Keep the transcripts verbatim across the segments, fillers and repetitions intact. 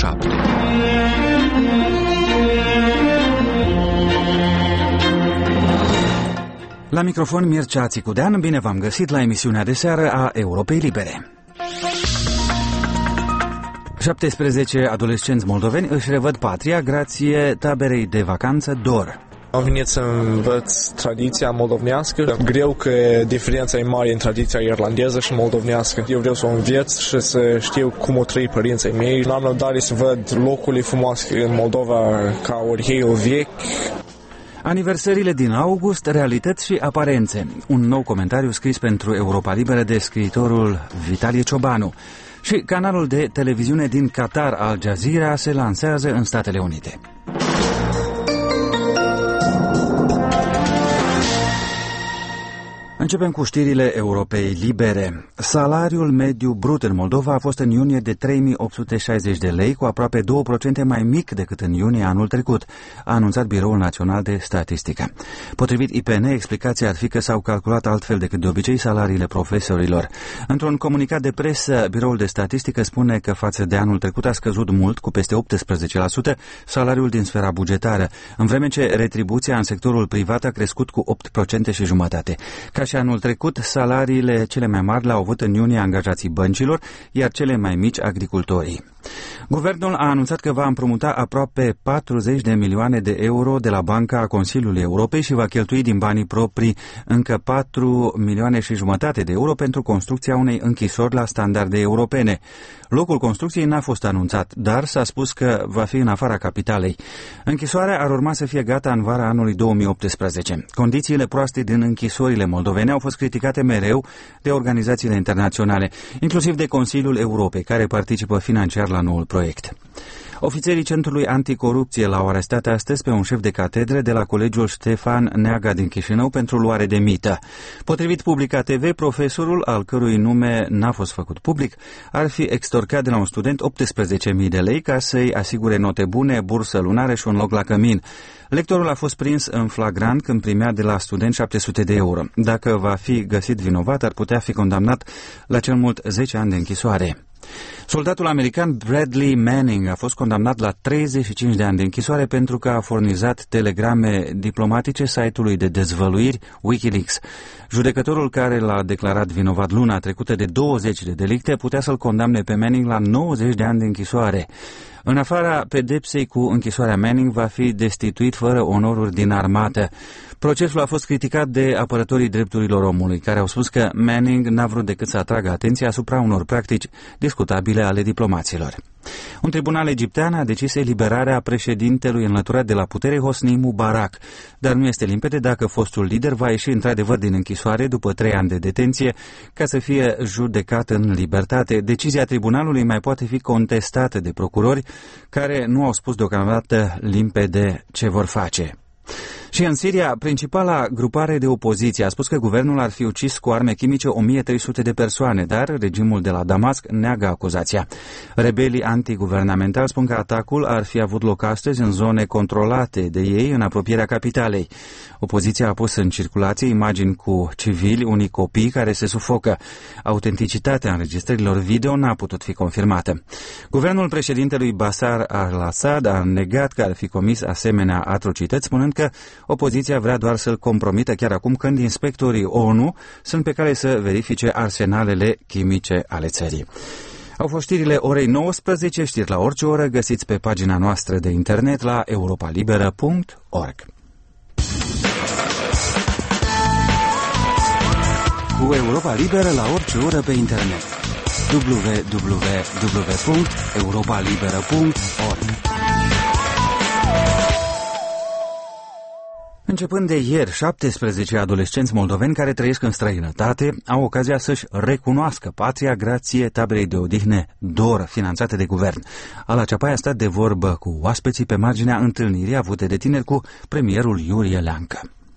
șapte. La microfon Mircea Țicudean, bine v-am găsit la emisiunea de seară a Europei Libere. șaptesprezece adolescenți moldoveni își revăd patria grație taberei de vacanță Dor. Am venit să învăț tradiția moldovnească. Greu că diferența e mare în tradiția irlandeză și moldovnească. Eu vreau să o învăț și să știu cum o trăi părinții mei. N-am răbdare să văd locurile frumoase în Moldova ca orheiul vechi. Aniversările din august, realități și aparențe. Un nou comentariu scris pentru Europa Liberă de scriitorul Vitalie Ciobanu. Și canalul de televiziune din Qatar, Al Jazeera, se lansează în Statele Unite. Începem cu știrile Europei Libere. Salariul mediu brut în Moldova a fost în iunie de trei mii opt sute șaizeci de lei, cu aproape două la sută mai mic decât în iunie anul trecut, a anunțat Biroul Național de Statistică. Potrivit I P N, explicația ar fi că s-au calculat altfel decât de obicei salariile profesorilor. Într-un comunicat de presă, Biroul de Statistică spune că față de anul trecut a scăzut mult, cu peste optsprezece la sută, salariul din sfera bugetară, în vreme ce retribuția în sectorul privat a crescut cu opt la sută și jumătate. Ca și anul trecut, salariile cele mai mari le-au avut în iunie angajații băncilor, iar cele mai mici agricultorii. Guvernul a anunțat că va împrumuta aproape patruzeci de milioane de euro de la Banca Consiliului Europei și va cheltui din banii proprii încă patru milioane și jumătate de euro pentru construcția unei închisori la standarde europene. Locul construcției n-a fost anunțat, dar s-a spus că va fi în afara capitalei. Închisoarea ar urma să fie gata în vara anului două mii optsprezece. Condițiile proaste din închisorile moldovene au fost criticate mereu de organizațiile internaționale, inclusiv de Consiliul Europei, care participă financiar la noul proiect. Ofițerii Centrului Anticorupție l-au arestat astăzi pe un șef de catedră de la Colegiul Ștefan Neaga din Chișinău pentru luare de mită. Potrivit Publica T V, profesorul, al cărui nume n-a fost făcut public, ar fi extorcat de la un student optsprezece mii de lei ca să-i asigure note bune, bursă lunară și un loc la cămin. Lectorul a fost prins în flagrant când primea de la student șapte sute de euro. Dacă va fi găsit vinovat, ar putea fi condamnat la cel mult zece ani de închisoare. Soldatul american Bradley Manning a fost condamnat la treizeci și cinci de ani de închisoare pentru că a furnizat telegrame diplomatice site-ului de dezvăluiri WikiLeaks. Judecătorul, care l-a declarat vinovat luna trecută de douăzeci de delicte, putea să-l condamne pe Manning la nouăzeci de ani de închisoare. În afara pedepsei cu închisoarea, Manning va fi destituit fără onoruri din armată. Procesul a fost criticat de apărătorii drepturilor omului, care au spus că Manning n-a vrut decât să atragă atenția asupra unor practici discutabile ale diplomaților. Un tribunal egiptean a decis eliberarea președintelui înlăturat de la putere, Hosni Mubarak, dar nu este limpede dacă fostul lider va ieși într-adevăr din închisoare după trei ani de detenție ca să fie judecat în libertate. Decizia tribunalului mai poate fi contestată de procurori care nu au spus deocamdată limpede ce vor face. Și în Siria, principala grupare de opoziție a spus că guvernul ar fi ucis cu arme chimice o mie trei sute de persoane, dar regimul de la Damasc neagă acuzația. Rebelii antiguvernamentali spun că atacul ar fi avut loc astăzi în zone controlate de ei, în apropierea capitalei. Opoziția a pus în circulație imagini cu civili, unii copii care se sufocă. Autenticitatea înregistrărilor video n-a putut fi confirmată. Guvernul președintelui Bashar al-Assad a negat că ar fi comis asemenea atrocități, spunând că opoziția vrea doar să-l compromită chiar acum când inspectorii O N U sunt pe care să verifice arsenalele chimice ale țării. Au fost știrile orei nouăsprezece, știri la orice oră, găsiți pe pagina noastră de internet la europa liberă punct org. Cu Europa Liberă la orice oră pe internet. w w w punct europa liberă punct org. Începând de ieri, șaptesprezece adolescenți moldoveni care trăiesc în străinătate au ocazia să-și recunoască patria grație taberei de odihne Dor, finanțate de guvern. Ala Ceapai a stat de vorbă cu oaspeții pe marginea întâlnirii avute de tineri cu premierul Iurie Leancă.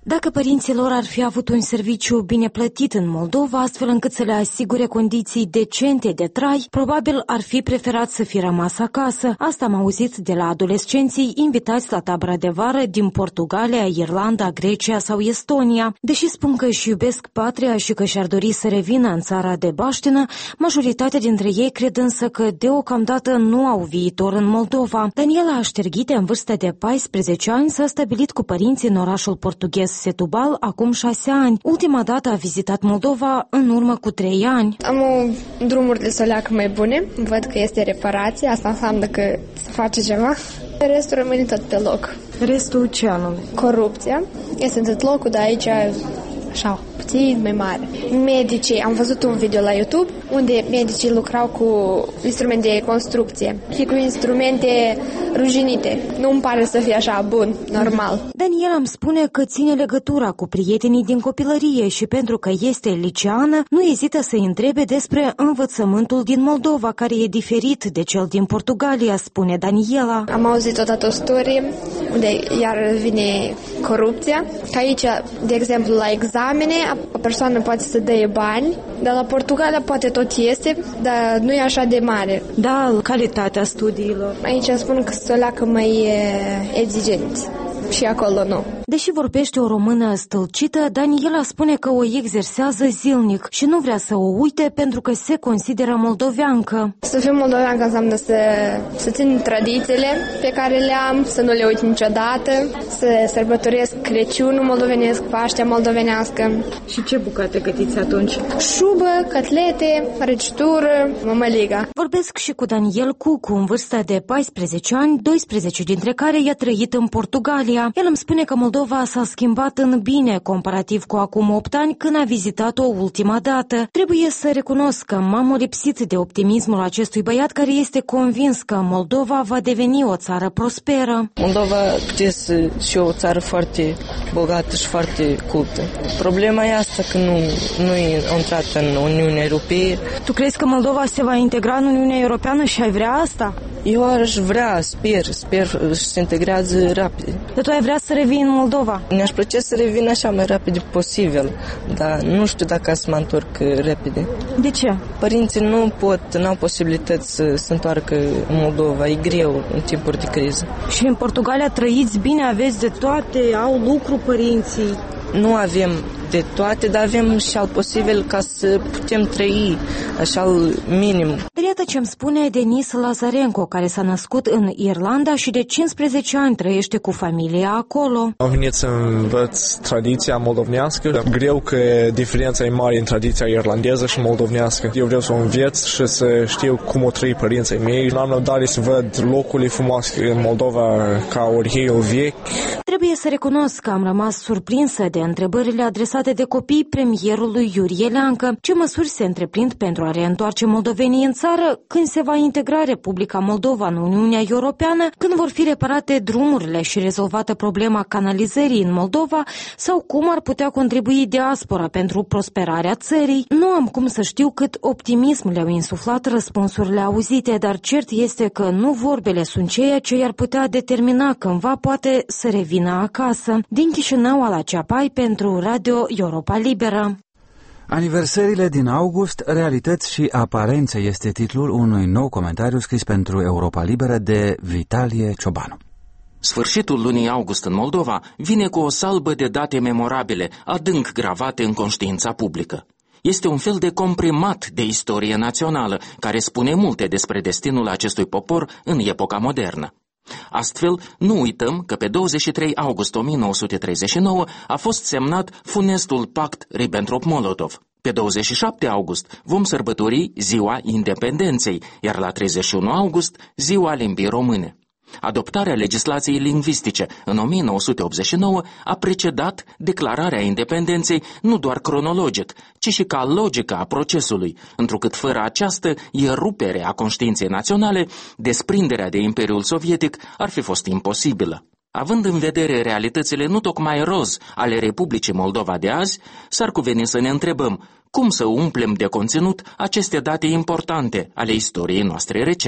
Dacă părinții lor ar fi avut un serviciu bine plătit în Moldova, astfel încât să le asigure condiții decente de trai, probabil ar fi preferat să fi rămas acasă. Asta am auzit de la adolescenții invitați la tabăra de vară din Portugalia, Irlanda, Grecia sau Estonia. Deși spun că își iubesc patria și că și-ar dori să revină în țara de baștină, majoritatea dintre ei cred însă că deocamdată nu au viitor în Moldova. Daniela Așterghite, în vârstă de paisprezece ani, s-a stabilit cu părinții în orașul portughez Setúbal acum șase ani. Ultima dată a vizitat Moldova în urmă cu trei ani. Am o drumurile să leacă mai bune, văd că este reparație, asta înseamnă că se face ceva. Restul rămâne tot pe loc. Restul ce anume? Corupția. Este în tot locul, dar aici așa, puțin mai mare. Medicii, am văzut un video la YouTube unde medicii lucrau cu instrumente de construcție și cu instrumente ruginite. Nu îmi pare să fie așa bun, normal. Daniela îmi spune că ține legătura cu prietenii din copilărie și pentru că este liceană, nu ezită să-i întrebe despre învățământul din Moldova, care e diferit de cel din Portugalia, spune Daniela. Am auzit odată o istorie unde iar vine corupția, că aici, de exemplu, la examene, o persoană poate să dea bani, dar la Portugalia poate tot este, dar nu e așa de mare. Da, calitatea studiilor. Aici spun că să leacă mai exigenți. Și acolo nu. Deși vorbește o română stâlcită, Daniela spune că o exersează zilnic și nu vrea să o uite pentru că se consideră moldoveancă. Să fiu moldoveancă înseamnă să, să țin tradițiile pe care le am, să nu le uit niciodată, să sărbătoresc Crăciunul moldovenesc, Paștea moldovenească. Și ce bucate gătiți atunci? Șubă, cotlete, răcitură, mămăliga. Vorbesc și cu Daniel Cucu, în vârstă de paisprezece ani, doisprezece dintre care i-a trăit în Portugalia. El îmi spune că Moldova s-a schimbat în bine comparativ cu acum opt ani când a vizitat-o ultima dată. Trebuie să recunosc că m-am lipsit de optimismul acestui băiat care este convins că Moldova va deveni o țară prosperă. Moldova este și o țară foarte bogată și foarte cultă. Problema e asta că nu, nu e intrat în Uniunea Europeană. Tu crezi că Moldova se va integra în Uniunea Europeană și ai vrea asta? Eu aș vrea, sper, sper să se integrează rapid. Dar tu ai vrea să revii în Moldova? Mi-aș plăcea să revin așa mai rapid posibil, dar nu știu dacă să mă întorc repede. De ce? Părinții nu pot, n-au posibilități să se întoarcă în Moldova, e greu în timpuri de criză. Și în Portugalia trăiți bine, aveți de toate, au lucru părinții? Nu avem de toate, dar avem și al posibil ca să putem trăi așa minim. Dar iată ce îmi spune Denis Lazarenko, care s-a născut în Irlanda și de cincisprezece ani trăiește cu familia acolo. Am venit să învăț tradiția moldovnească. Greu că diferența e mare în tradiția irlandeză și moldovnească. Eu vreau să o învăț și să știu cum o trăi părinții mei. Am răbdare să văd locurile frumoase în Moldova ca oriheul vechi. Trebuie să recunosc că am rămas surprinsă de întrebările adresate de copii premierului Iurie Leancă. Ce măsuri se întreprind pentru a reîntoarce moldovenii în țară, când se va integra Republica Moldova în Uniunea Europeană, când vor fi reparate drumurile și rezolvată problema canalizării în Moldova, sau cum ar putea contribui diaspora pentru prosperarea țării? Nu am cum să știu cât optimism le-au insuflat răspunsurile auzite, dar cert este că nu vorbele sunt ceea ce i-ar putea determina cândva poate să revină acasă. Din Chișinău, Ala Ceapai pentru Radio Europa Liberă. Aniversările din august, realități și aparențe este titlul unui nou comentariu scris pentru Europa Liberă de Vitalie Ciobanu. Sfârșitul lunii august în Moldova vine cu o salbă de date memorabile, adânc gravate în conștiința publică. Este un fel de comprimat de istorie națională, care spune multe despre destinul acestui popor în epoca modernă. Astfel, nu uităm că pe douăzeci și trei august o mie nouă sute treizeci și nouă a fost semnat funestul pact Ribbentrop-Molotov. Pe douăzeci și șapte august vom sărbători Ziua Independenței, iar la treizeci și unu august Ziua Limbii Române. Adoptarea legislației lingvistice în o mie nouă sute optzeci și nouă a precedat declararea independenței nu doar cronologic, ci și ca logică a procesului, întrucât fără această erupere a conștiinței naționale, desprinderea de Imperiul Sovietic ar fi fost imposibilă. Având în vedere realitățile nu tocmai roz ale Republicii Moldova de azi, s-ar cuveni să ne întrebăm cum să umplem de conținut aceste date importante ale istoriei noastre recente.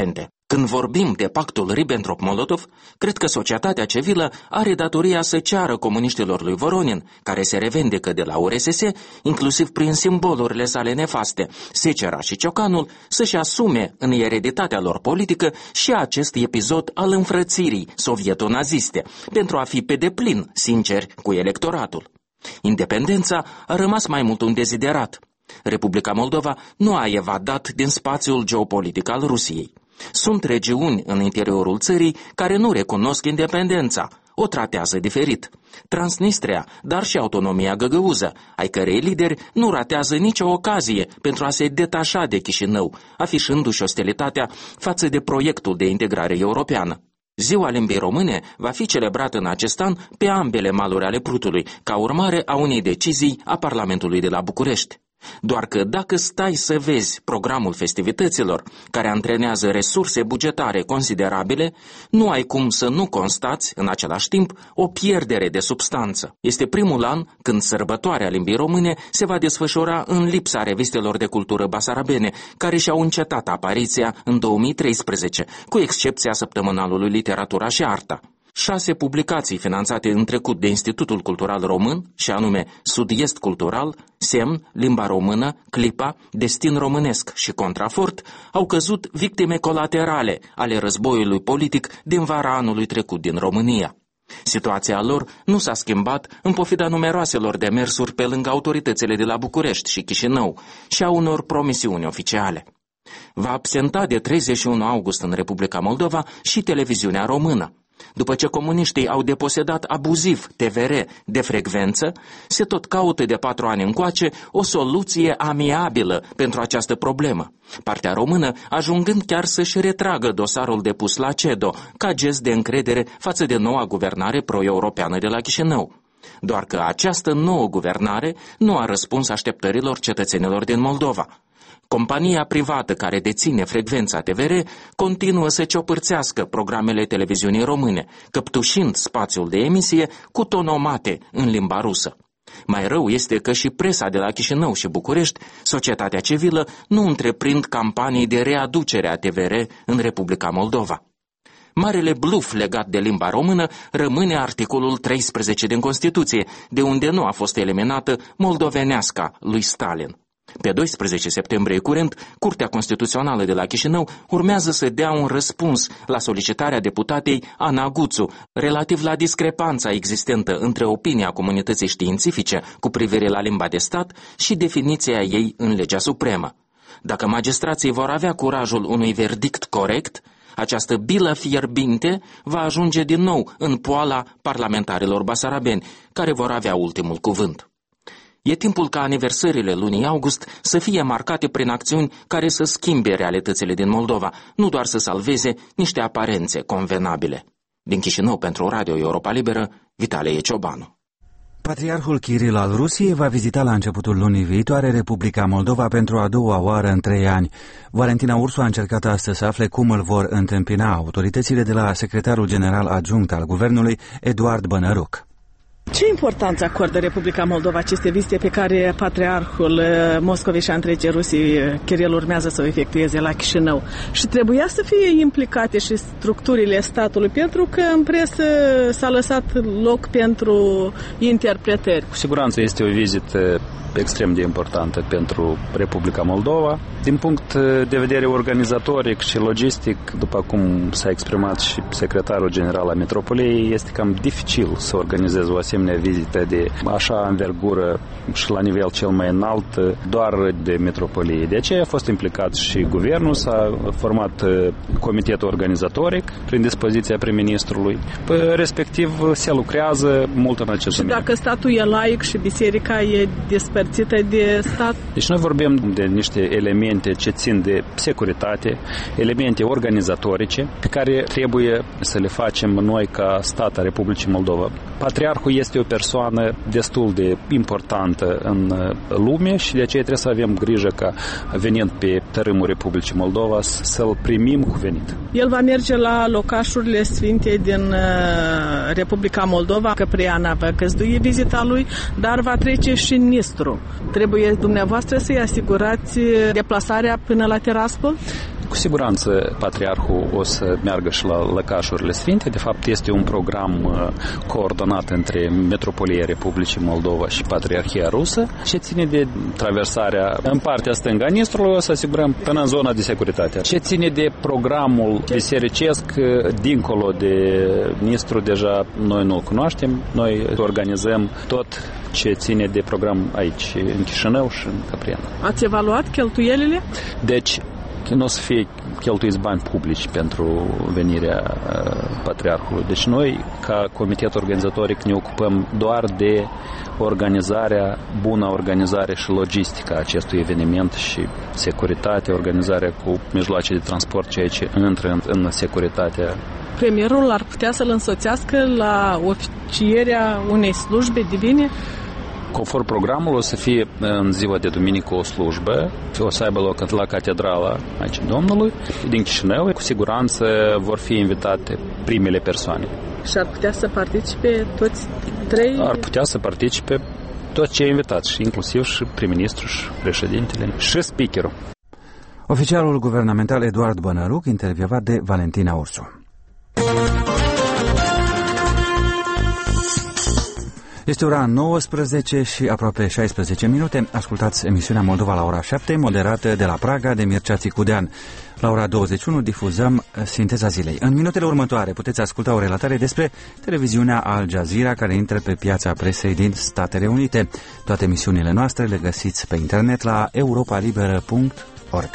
Când vorbim de pactul Ribbentrop-Molotov, cred că societatea civilă are datoria să ceară comuniștilor lui Voronin, care se revendică de la U R S S, inclusiv prin simbolurile sale nefaste, secera și ciocanul, să-și asume în ereditatea lor politică și acest episod al înfrățirii sovieto-naziste, pentru a fi pe deplin sinceri cu electoratul. Independența a rămas mai mult un deziderat. Republica Moldova nu a evadat din spațiul geopolitic al Rusiei. Sunt regiuni în interiorul țării care nu recunosc independența, o tratează diferit. Transnistria, dar și autonomia găgăuză, ai cărei lideri nu ratează nicio ocazie pentru a se detașa de Chișinău, afișându-și ostilitatea față de proiectul de integrare europeană. Ziua limbii române va fi celebrată în acest an pe ambele maluri ale Prutului, ca urmare a unei decizii a Parlamentului de la București. Doar că dacă stai să vezi programul festivităților, care antrenează resurse bugetare considerabile, nu ai cum să nu constați, în același timp, o pierdere de substanță. Este primul an când sărbătoarea limbii române se va desfășura în lipsa revistelor de cultură basarabene, care și-au încetat apariția în două mii treisprezece, cu excepția săptămânalului Literatura și Arta. Șase publicații finanțate în trecut de Institutul Cultural Român, și anume Sud-Est Cultural, Semn, Limba Română, Clipa, Destin Românesc și Contrafort, au căzut victime colaterale ale războiului politic din vara anului trecut din România. Situația lor nu s-a schimbat în pofida numeroaselor demersuri pe lângă autoritățile de la București și Chișinău și a unor promisiuni oficiale. Va absenta de treizeci și unu august în Republica Moldova și televiziunea română. După ce comuniștii au deposedat abuziv T V R de frecvență, se tot caută de patru ani încoace o soluție amiabilă pentru această problemă, partea română ajungând chiar să-și retragă dosarul depus la C E D O ca gest de încredere față de noua guvernare pro-europeană de la Chișinău. Doar că această nouă guvernare nu a răspuns așteptărilor cetățenilor din Moldova. Compania privată care deține frecvența T V R continuă să ciopârțească programele televiziunii române, căptușind spațiul de emisie cu tonomate în limba rusă. Mai rău este că și presa de la Chișinău și București, societatea civilă, nu întreprind campanii de readucere a T V R în Republica Moldova. Marele bluf legat de limba română rămâne articolul treisprezece din Constituție, de unde nu a fost eliminată moldoveneasca lui Stalin. Pe doisprezece septembrie curent, Curtea Constituțională de la Chișinău urmează să dea un răspuns la solicitarea deputatei Ana Guțu relativ la discrepanța existentă între opinia comunității științifice cu privire la limba de stat și definiția ei în legea supremă. Dacă magistrații vor avea curajul unui verdict corect, această bilă fierbinte va ajunge din nou în poala parlamentarilor basarabeni, care vor avea ultimul cuvânt. E timpul ca aniversările lunii august să fie marcate prin acțiuni care să schimbe realitățile din Moldova, nu doar să salveze niște aparențe convenabile. Din Chișinău pentru Radio Europa Liberă, Vitalie Ciobanu. Patriarhul Kiril al Rusiei va vizita la începutul lunii viitoare Republica Moldova pentru a doua oară în trei ani. Valentina Ursu a încercat astăzi să afle cum îl vor întâmpina autoritățile de la secretarul general adjunct al guvernului, Eduard Bănăruc. Ce importanță acordă Republica Moldova aceste vizite pe care Patriarhul Moscovei și a întregii Rusii, Kiril, urmează să o efectueze la Chișinău? Și trebuia să fie implicate și structurile statului, pentru că în presă s-a lăsat loc pentru interpretări. Cu siguranță este o vizită extrem de importantă pentru Republica Moldova. Din punct de vedere organizatoric și logistic, după cum s-a exprimat și secretarul general al Metropoliei, este cam dificil să organizeze o asemenea vizită de așa învergură și la nivel cel mai înalt doar de Metropolie. De aceea a fost implicat și guvernul, s-a format comitetul organizatoric prin dispoziția prim-ministrului. Respectiv se lucrează mult în acest domeniu. Și dacă statul e laic și biserica e despărțită de stat? Deci noi vorbim de niște elemente ce țin de securitate, elemente organizatorice pe care trebuie să le facem noi ca stat a Republicii Moldova. Patriarhul este o persoană destul de importantă în lume și de aceea trebuie să avem grijă ca venind pe tărâmul Republicii Moldova să-l primim cu venit. El va merge la locașurile sfinte din Republica Moldova, că Priana va găzduie vizita lui, dar va trece și în Nistru. Trebuie dumneavoastră să-i asigurați deplasarea până la Tiraspol? Cu siguranță Patriarhul o să meargă și la lăcașurile sfinte. De fapt, este un program coordonat între Metropolia Republicii Moldova și Patriarhia Rusă ce ține de traversarea în partea stângă a Nistrului, o să asigurăm până în zona de securitate. Ce ține de programul bisericesc dincolo de Nistru, deja noi nu-l cunoaștem. Noi organizăm tot ce ține de program aici, în Chișinău și în Caprian. Ați evaluat cheltuielile? Deci, nu o să fie cheltuiți bani publici pentru venirea uh, Patriarhului. Deci noi, ca comitet organizatoric, ne ocupăm doar de organizarea, bună organizare și logistică a acestui eveniment și securitate, organizarea cu mijloace de transport, ceea ce intră în, în securitatea. Premierul ar putea să-l însoțească la oficierea unei slujbe divine? Conform programul, o să fie în ziua de duminică o slujbă, o să aibă loc la catedrala aici Domnului, din Chișinău. Cu siguranță vor fi invitate primele persoane. Și ar putea să participe toți trei? Ar putea să participe toți cei invitați, și inclusiv și prim-ministru, și președintele, și speakerul. Oficialul guvernamental Eduard Bănăruc, intervievat de Valentina Ursu. Este ora nouăsprezece și aproape șaisprezece minute. Ascultați emisiunea Moldova la ora șapte, moderată de la Praga de Mircea Țicudean. La ora douăzeci și unu difuzăm Sinteza Zilei. În minutele următoare puteți asculta o relatare despre televiziunea Al Jazeera care intră pe piața presei din Statele Unite. Toate emisiunile noastre le găsiți pe internet la europa liberă punct org.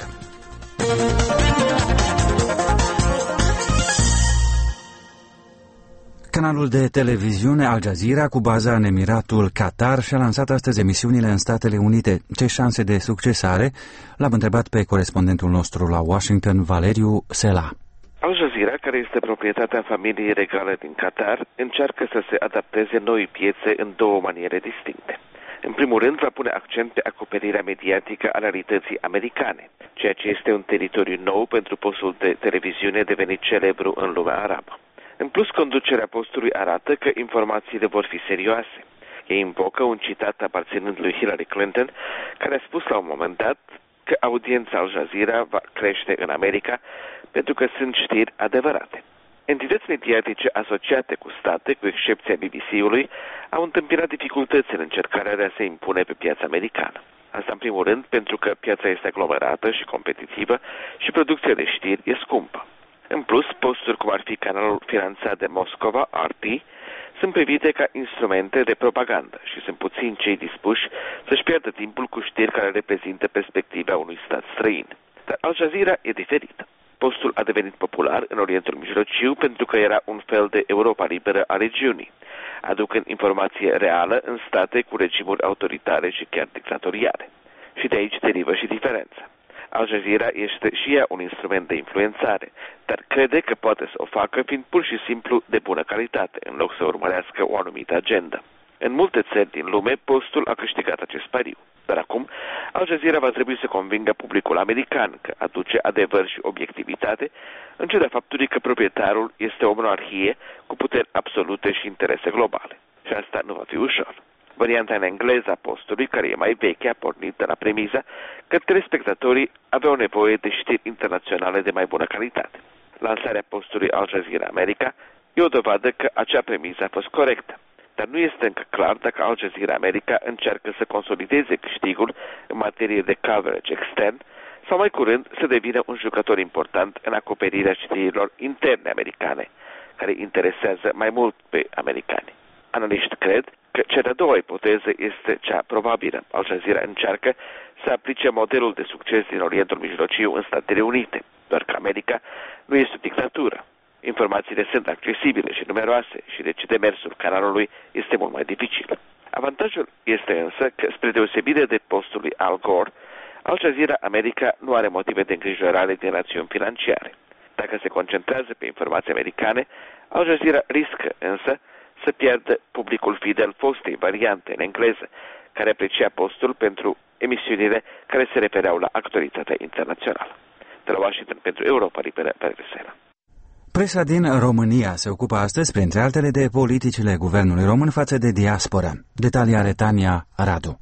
Canalul de televiziune Al Jazeera, cu baza în Emiratul Qatar, și-a lansat astăzi emisiunile în Statele Unite. Ce șanse de succes are? L-am întrebat pe corespondentul nostru la Washington, Valeriu Sela. Al Jazeera, care este proprietatea familiei regale din Qatar, încearcă să se adapteze noi piețe în două maniere distincte. În primul rând, va pune accent pe acoperirea mediatică a realității americane, ceea ce este un teritoriu nou pentru postul de televiziune devenit celebru în lumea arabă. În plus, conducerea postului arată că informațiile vor fi serioase. Ei invocă un citat aparținând lui Hillary Clinton, care a spus la un moment dat că audiența Al Jazeera va crește în America pentru că sunt știri adevărate. Entități mediatice asociate cu state, cu excepția B B C-ului, au întâmpinat dificultăți în încercarea de a se impune pe piața americană. Asta în primul rând pentru că piața este aglomerată și competitivă și producția de știri e scumpă. În plus, posturi cum ar fi canalul finanțat de Moscova, R T, sunt privite ca instrumente de propagandă și sunt puțini cei dispuși să-și pierdă timpul cu știri care reprezintă perspectiva unui stat străin. Dar Al Jazeera e diferită. Postul a devenit popular în Orientul Mijlociu pentru că era un fel de Europa liberă a regiunii, aducând informație reală în state cu regimuri autoritare și chiar dictatoriale. Și de aici derivă și diferența. Al Jazeera este și ea un instrument de influențare, dar crede că poate să o facă fiind pur și simplu de bună calitate, în loc să urmărească o anumită agendă. În multe țări din lume, postul a câștigat acest pariu. Dar acum, Al Jazeera va trebui să convingă publicul american că aduce adevăr și obiectivitate, în ciuda faptului că proprietarul este o monarhie cu puteri absolute și interese globale. Și asta nu va fi ușor. Varianta în engleză a postului, care e mai veche, a pornit de la premiza că telespectatorii aveau nevoie de știri internaționale de mai bună calitate. Lansarea postului Al Jazeera America e o dovadă că acea premiză a fost corectă. Dar nu este încă clar dacă Al Jazeera America încearcă să consolideze câștigul în materie de coverage extern sau mai curând să devină un jucător important în acoperirea știrilor interne americane, care interesează mai mult pe americani. Analiști cred că cea de-a doua ipoteză este cea probabilă. Al Jazeera încearcă să aplice modelul de succes din Orientul Mijlociu în Statele Unite, doar că America nu este o dictatură. Informațiile sunt accesibile și numeroase și deci demersul canalului este mult mai dificil. Avantajul este însă că, spre deosebire de postul lui Al Gore, Al Jazeera America nu are motive de îngrijorare din rațiuni financiare. Dacă se concentrează pe informații americane, Al Jazeera riscă însă să pierdă publicul fidel fostei variante în engleză, care aprecia postul pentru emisiunile care se refereau la actualitatea internațională. De la Washington pentru Europa Liberă, Valeriu. Presa din România se ocupă astăzi, printre altele, de politicile guvernului român față de diaspora. Detalii are Tania Radu.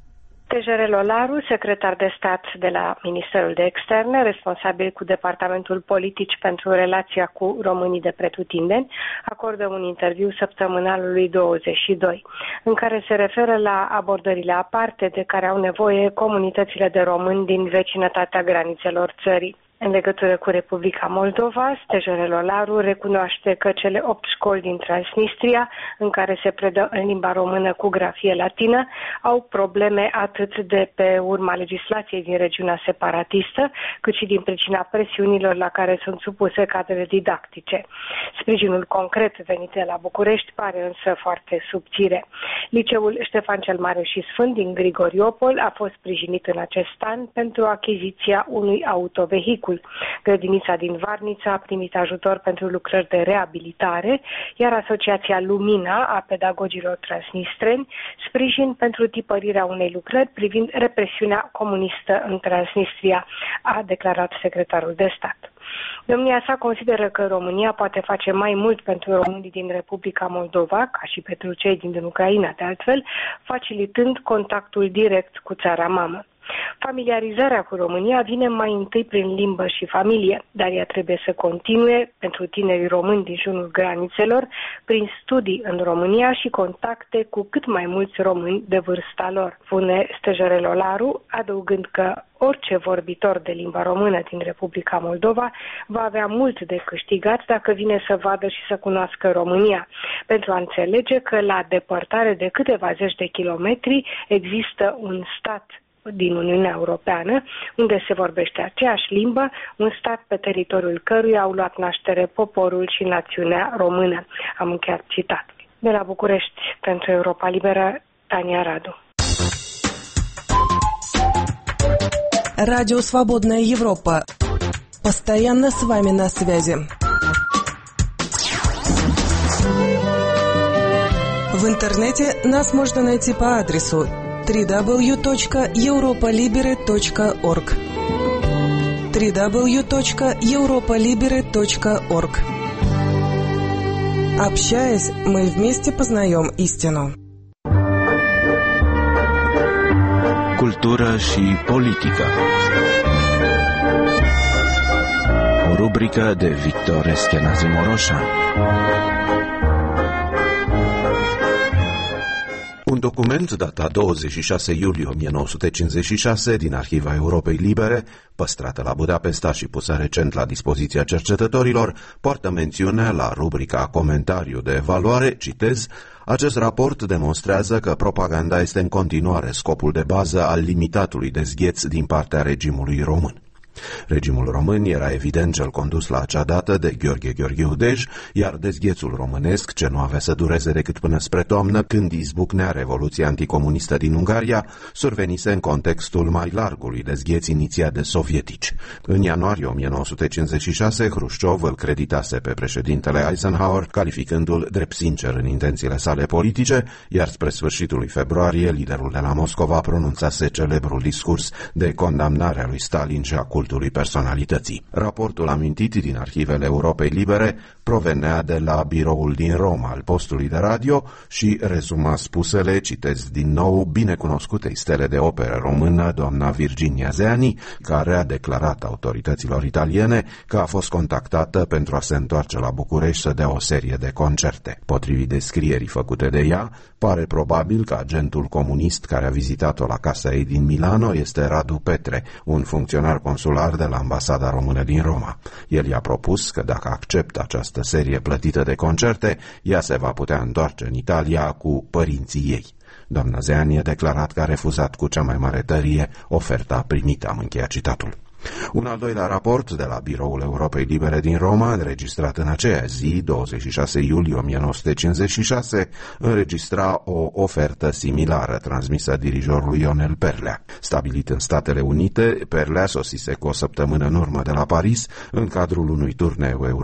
Tejerel Olaru, secretar de stat de la Ministerul de Externe, responsabil cu Departamentul Politici pentru relația cu românii de pretutindeni, acordă un interviu săptămânalului douăzeci și doi, în care se referă la abordările aparte de care au nevoie comunitățile de români din vecinătatea granițelor țării. În legătură cu Republica Moldova, Tejerel Olaru recunoaște că cele opt școli din Transnistria, în care se predă în limba română cu grafie latină, au probleme atât de pe urma legislației din regiunea separatistă, cât și din pricina presiunilor la care sunt supuse cadrele didactice. Sprijinul concret venit de la București pare însă foarte subțire. Liceul Ștefan cel Mare și Sfânt din Grigoriopol a fost sprijinit în acest an pentru achiziția unui autovehicul. Grădinița din Varnița a primit ajutor pentru lucrări de reabilitare, iar Asociația Lumina a pedagogilor transnistreni sprijin pentru tipărirea unei lucrări privind represiunea comunistă în Transnistria, a declarat secretarul de stat. Domnia sa consideră că România poate face mai mult pentru românii din Republica Moldova, ca și pentru cei din Ucraina, de altfel, facilitând contactul direct cu țara mamă. Familiarizarea cu România vine mai întâi prin limbă și familie, dar ea trebuie să continue pentru tinerii români din jurul granițelor, prin studii în România și contacte cu cât mai mulți români de vârsta lor, spune Tejerel Olaru, adăugând că orice vorbitor de limba română din Republica Moldova va avea mult de câștigat dacă vine să vadă și să cunoască România, pentru a înțelege că la depărtare de câteva zeci de kilometri există un stat din Uniunea Europeană, unde se vorbește aceeași limbă, un stat pe teritoriul căruia au luat naștere poporul și națiunea română. Am încheiat citatul. De la București, pentru Europa Liberă, Tania Radu. Радио «Свободная Европа». Постоянно с вами на связи. В интернете нас можно найти по адресу дабл ю дабл ю дабл ю точка европа либере точка орг дабл ю дабл ю дабл ю точка европа либере точка орг. Общаясь, мы вместе познаем истину. Cultură și politică. O rubrică de Victor Eschenazi Moroșan. Un document datat douăzeci și șase iulie o mie nouă sute cincizeci și șase din Arhiva Europei Libere, păstrată la Budapesta și pusă recent la dispoziția cercetătorilor, poartă mențiune la rubrica Comentariu de evaluare, citez: acest raport demonstrează că propaganda este în continuare scopul de bază al limitatului dezgheț din partea regimului român. Regimul român era evident cel condus la acea dată de Gheorghe Gheorghiu Dej, iar dezghețul românesc, ce nu avea să dureze decât până spre toamnă, când izbucnea Revoluția anticomunistă din Ungaria, survenise în contextul mai largului dezgheț inițiat de sovietici. În ianuarie o mie nouă sute cincizeci și șase, Hrușciov îl creditase pe președintele Eisenhower, calificându-l drept sincer în intențiile sale politice, iar spre sfârșitul lui februarie, liderul de la Moscova pronunțase celebrul discurs de condamnare a lui Stalin și a cultului personalității. Raportul amintit din Arhivele Europei Libere provenea de la biroul din Roma al postului de radio și rezuma spusele, citez din nou, binecunoscutei stele de operă română, doamna Virginia Zeani, care a declarat autorităților italiene că a fost contactată pentru a se întoarce la București să dea o serie de concerte. Potrivit descrierii făcute de ea, pare probabil că agentul comunist care a vizitat-o la casa ei din Milano este Radu Petre, un funcționar consular de la Ambasada Română din Roma. El i-a propus că dacă acceptă această serie plătită de concerte, ea se va putea întoarce în Italia cu părinții ei. Doamna Zeani a declarat că a refuzat cu cea mai mare tărie oferta primită. Am încheiat citatul. Un al doilea raport de la Biroul Europei Libere din Roma, înregistrat în aceea zi, douăzeci și șase iulie o mie nouă sute cincizeci și șase, înregistra o ofertă similară transmisă dirijorului Ionel Perlea. Stabilit în Statele Unite, Perlea sosise cu o săptămână în urmă de la Paris în cadrul unui turneu european.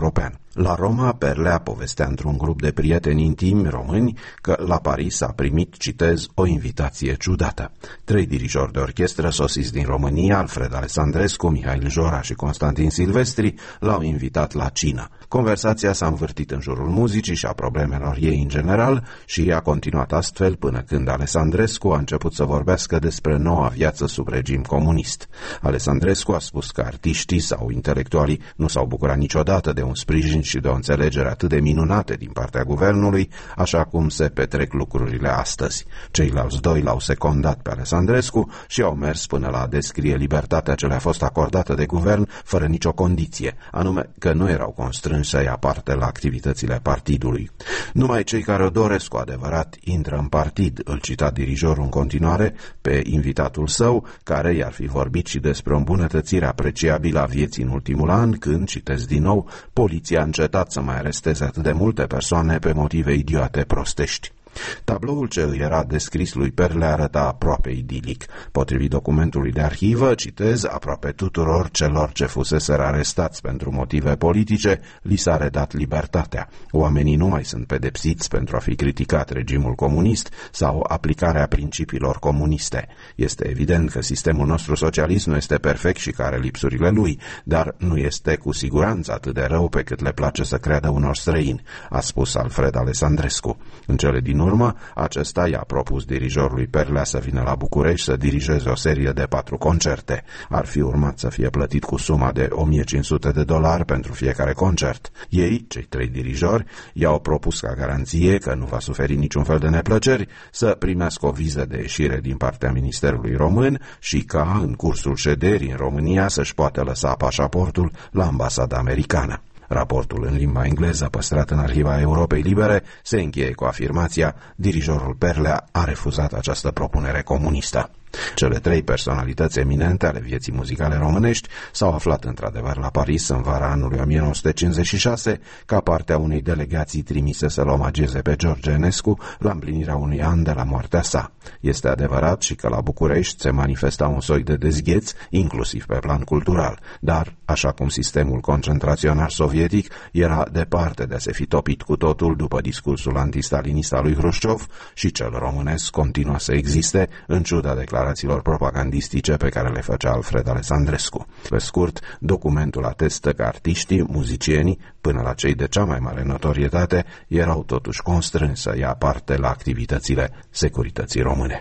La Roma, Perlea povestea într-un grup de prieteni intimi români că la Paris a primit, citez, o invitație ciudată. Trei dirijori de orchestră sosiți din România, Alfred Alessandrescu, Mihail Jora și Constantin Silvestri, l-au invitat la cină. Conversația s-a învârtit în jurul muzicii și a problemelor ei în general și a continuat astfel până când Alessandrescu a început să vorbească despre noua viață sub regim comunist. Alessandrescu a spus că artiștii sau intelectualii nu s-au bucurat niciodată de un sprijin și de o înțelegere atât de minunate din partea guvernului, așa cum se petrec lucrurile astăzi. Ceilalți doi l-au secundat pe Alessandrescu și au mers până la a descrie libertatea ce le-a fost acordată de guvern fără nicio condiție, anume că nu erau constrânși să ia parte la activitățile partidului. Numai cei care o doresc cu adevărat intră în partid, îl cita dirijorul în continuare pe invitatul său, care i-ar fi vorbit și despre o îmbunătățire apreciabilă a vieții în ultimul an, când, citesc din nou, poliția a încetat să mai aresteze atât de multe persoane pe motive idiote prostești. Tabloul ce îi era descris lui Perlea arăta aproape idilic. Potrivit documentului de arhivă, citez, aproape tuturor celor ce fuseseră arestați pentru motive politice, li s-a redat libertatea. Oamenii nu mai sunt pedepsiți pentru a fi criticat regimul comunist sau aplicarea principiilor comuniste. Este evident că sistemul nostru socialist nu este perfect și că are lipsurile lui, dar nu este cu siguranță atât de rău pe cât le place să creadă unor străini, a spus Alfred Alessandrescu. În cele din urmă, acesta i-a propus dirijorului Perlea să vină la București să dirigeze o serie de patru concerte. Ar fi urmat să fie plătit cu suma de o mie cinci sute de dolari pentru fiecare concert. Ei, cei trei dirijori, i-au propus ca garanție că nu va suferi niciun fel de neplăceri să primească o viză de ieșire din partea Ministerului Român și ca, în cursul șederii în România, să-și poată lăsa pașaportul la ambasada americană. Raportul în limba engleză păstrat în Arhiva Europei Libere se încheie cu afirmația: dirijorul Perlea a refuzat această propunere comunistă. Cele trei personalități eminente ale vieții muzicale românești s-au aflat într-adevăr la Paris în vara anului o mie nouă sute cincizeci și șase ca parte a unei delegații trimise să-l omageze pe George Enescu la împlinirea unui an de la moartea sa. Este adevărat și că la București se manifesta un soi de dezgheț, inclusiv pe plan cultural, dar, așa cum sistemul concentraționar sovietic era departe de a se fi topit cu totul după discursul antistalinist al lui Hrușciov, și cel românesc continua să existe, în ciuda declarațiilor declarațiilor propagandistice pe care le făcea Alfred Alessandrescu. Pe scurt, documentul atestă că artiștii, muzicienii, până la cei de cea mai mare notorietate, erau totuși constrânși să ia parte la activitățile securității române.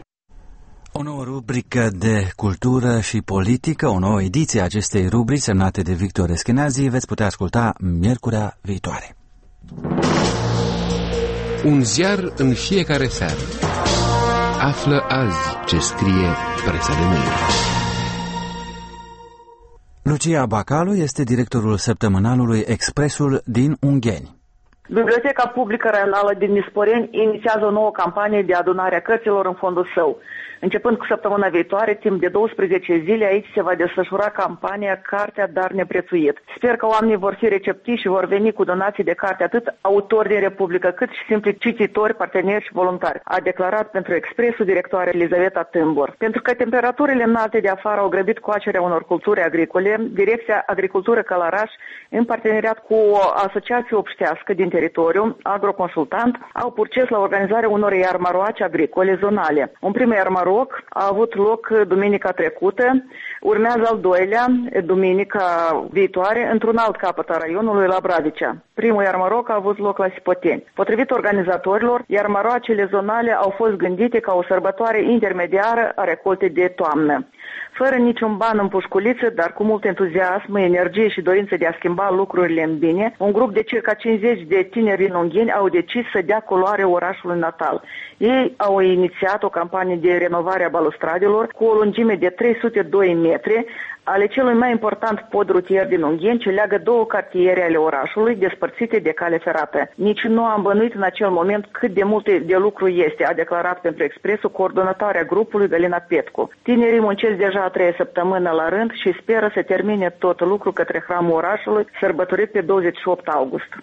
O nouă rubrică de cultură și politică, o nouă ediție a acestei rubrici semnate de Victor Eschenazi, veți putea asculta miercurea viitoare. Un ziar în fiecare seară. Află azi ce scrie presa de mâine. Lucia Bacalu este directorul săptămânalului Expresul din Ungheni. Biblioteca Publică Regională din Nisporeni inițiază o nouă campanie de adunare a cărților în fondul său. Începând cu săptămâna viitoare, timp de douăsprezece zile, aici se va desfășura campania Cartea, dar neprețuit. Sper că oamenii vor fi receptivi și vor veni cu donații de carte atât autori din Republică, cât și simpli cititori, parteneri și voluntari, a declarat pentru Expresul directoarea Elizaveta Tâmbor. Pentru că temperaturile înalte de afară au grăbit coacerea unor culturi agricole, Direcția Agricultură Călăraș, în parteneriat cu o asociație obștească din teritoriu, Agroconsultant, au purces la organizarea unor iarmaroace agricole zonale. Un prim iarmaroac a avut loc duminica trecută, urmează al doilea, duminica viitoare, într-un alt capăt a raionului, la Bradicea. Primul iarmaroc a avut loc la Sipoteni. Potrivit organizatorilor, iarmaroacele zonale au fost gândite ca o sărbătoare intermediară a recoltei de toamnă. Fără niciun ban în pușculiță, dar cu mult entuziasm, energie și dorință de a schimba lucrurile în bine, un grup de circa cincizeci de tineri în Ungheni au decis să dea culoare orașului natal. Ei au inițiat o campanie de renovare a balustradelor cu o lungime de trei sute doi metri, ale celui mai important pod rutier din Ungheni, ce leagă două cartiere ale orașului despărțite de cale ferată. Nici nu am bănuit în acel moment cât de multe de lucru este, a declarat pentru Expresul coordonatoarea grupului Galina Petcu. Tinerii muncesc deja a treia săptămână la rând și speră să termine tot lucru către hramul orașului, sărbătorit pe douăzeci și opt august.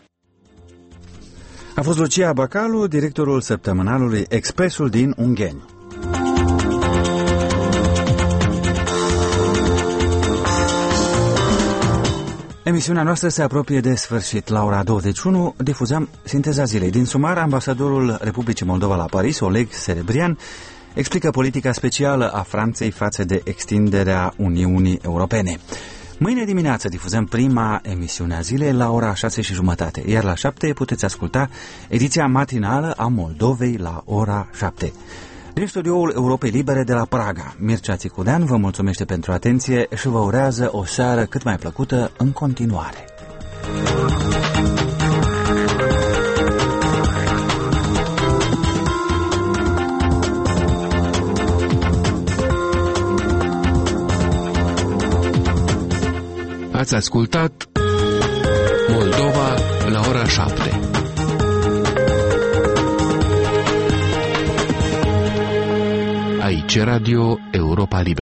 A fost Lucia Bacalu, directorul săptămânalului Expresul din Ungheni. Emisiunea noastră se apropie de sfârșit. La ora douăzeci și unu difuzăm Sinteza zilei. Din Sumar, ambasadorul Republicii Moldova la Paris, Oleg Serebrian, explică politica specială a Franței față de extinderea Uniunii Europene. Mâine dimineață difuzăm prima emisiune a zilei la ora șase și jumătate, iar la șapte puteți asculta ediția matinală a Moldovei la ora șapte. Din studioul Europei Libere de la Praga, Mircea Țicudean vă mulțumește pentru atenție și vă urează o seară cât mai plăcută în continuare. Ați ascultat Moldova la ora șapte. Aici Radio Europa Liberă.